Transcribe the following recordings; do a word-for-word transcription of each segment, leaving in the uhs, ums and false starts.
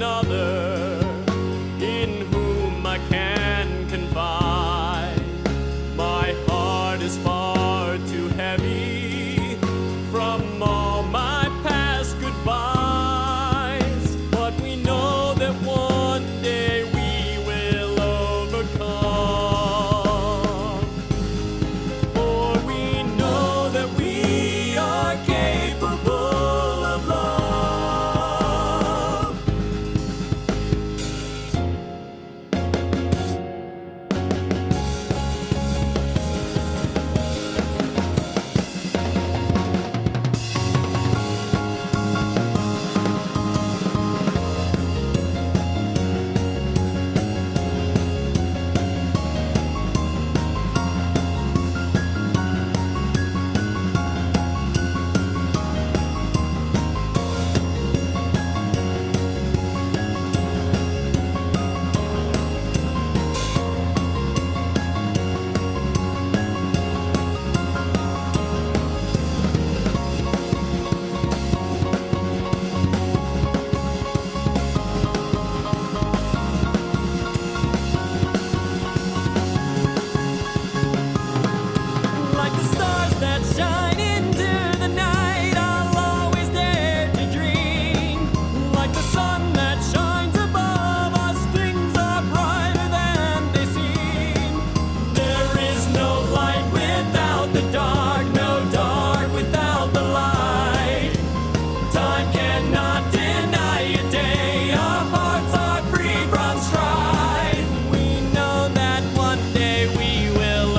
another in whom I can confide. My heart is far too heavy from all my past goodbyes, but we know that one day we will overcome. For we know that we are capable of love. Like the stars that shine into the night, I'll always dare to dream. Like the sun that shines above us, things are brighter than they seem. There is no light without the dark, no dark without the light. Time cannot deny a day, our hearts are free from strife. We know that one day we will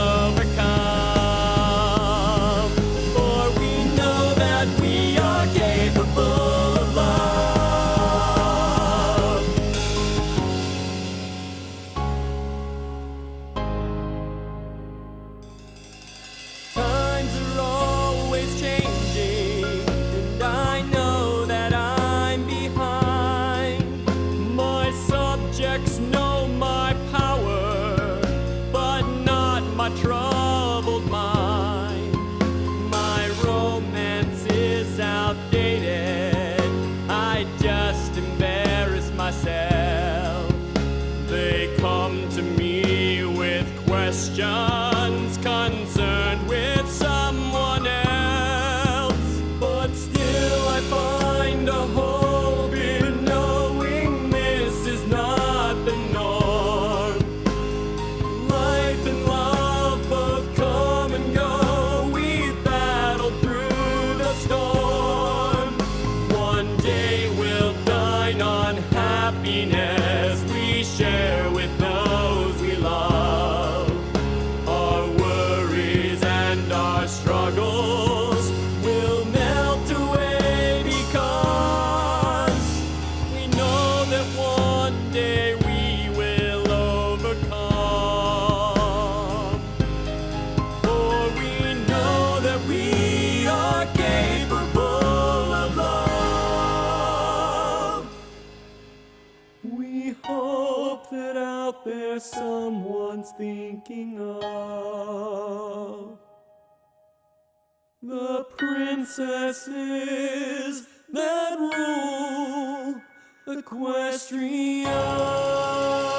overcome, for we know that we are capable of love. Times are always changing, and I know that I'm behind. My subjects know my power, but not my troubled mind. My romance is outdated, I just embarrass myself. They come to me with questions concerned with someone else, but still I find a hope in knowing this is not the norm. Life and love both come and go, we battle through the storm. One day we'll dine on happiness we share with those we love. Our worries and our struggles will melt away because we know that one day we will overcome. For we know that we are capable of love. We hope that out there someone's thinking of the princesses that rule Equestria.